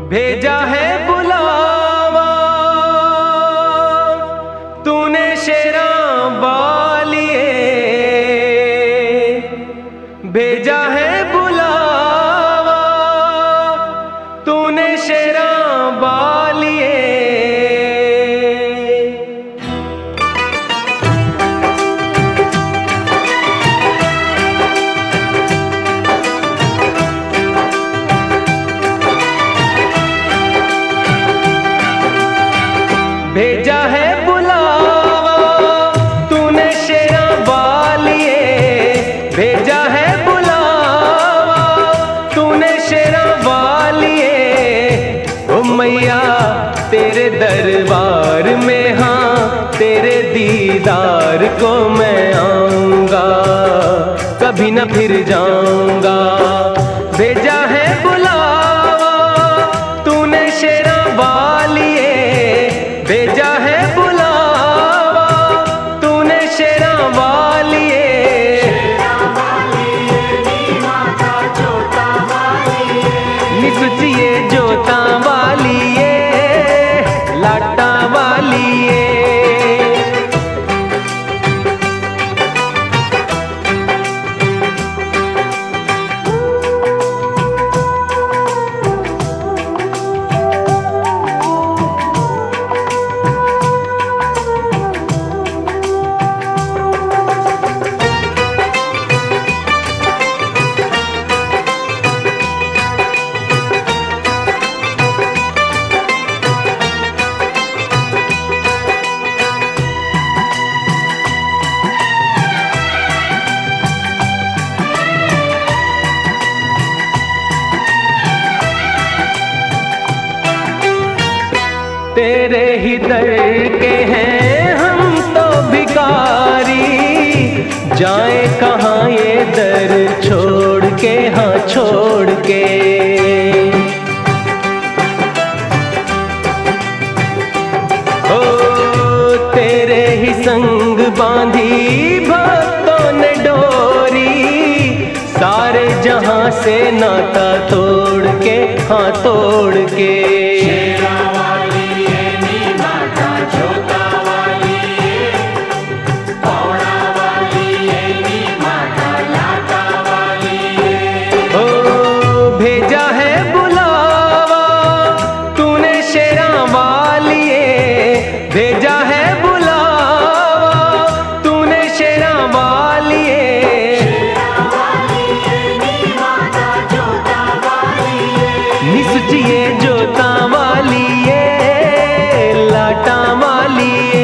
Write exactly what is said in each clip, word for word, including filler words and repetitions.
भेजा है बुलावा तूने शेरां बालिए, भेजा है बुलावा तूने शेरां बालिए। भेजा है बुलावा तूने शेरां बालिए, भेजा है बुलावा तूने शेरां बालिए। ओ मैया तेरे दरबार में, हाँ तेरे दीदार को मैं आऊंगा, कभी न फिर जाऊंगा। भेजा है बुलावा तूने शेरां बालिए, भेजा है बुलावा तूने शेरां वालिए। निसुचिए जोता वालिए, लाटा वालिए। तेरे ही दर के हैं हम तो भिखारी, जाए कहाँ ये दर छोड़ के, हाँ छोड़ के। ओ तेरे ही संग बांधी भक्तों ने डोरी, सारे जहां से नाता तोड़ के, हाँ तोड़ के। भेजा है बुलावा तूने शेरां वालिए, भेजा है बुलावा तूने शेरां वालिए। निसुचिए जोता वालिए, लाटा वालिए।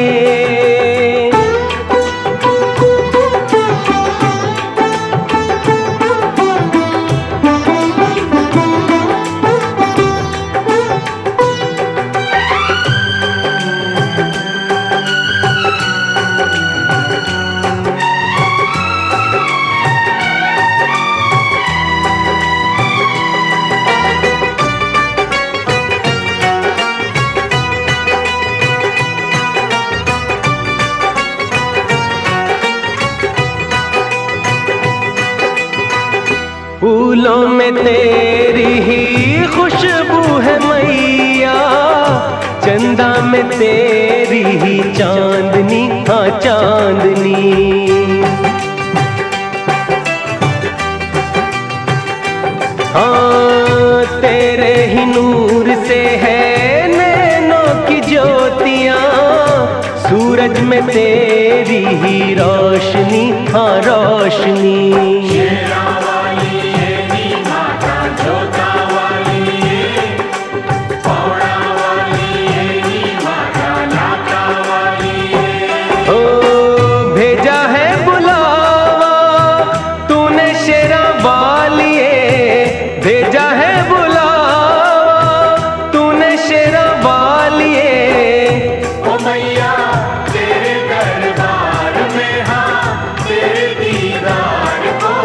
फूलों में तेरी ही खुशबू है मैया, चंदा में तेरी ही चांदनी, हाँ चांदनी। हाँ तेरे ही नूर से है नैनों की ज्योतियाँ, सूरज में तेरी ही रोशनी, हाँ रोशनी। भेजा है बुलावा तूने शेरां वालिए, भेजा है बुलावा तूने शेरां वालिए। ओ मैया तेरे दरबार में, हाँ तेरे दीदार को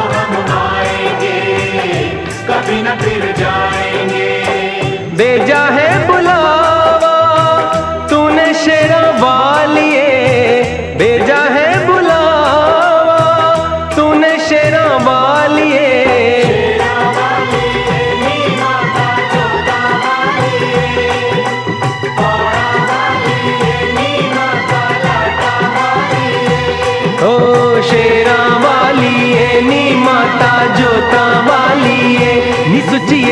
जोता वालिए नी सुचिए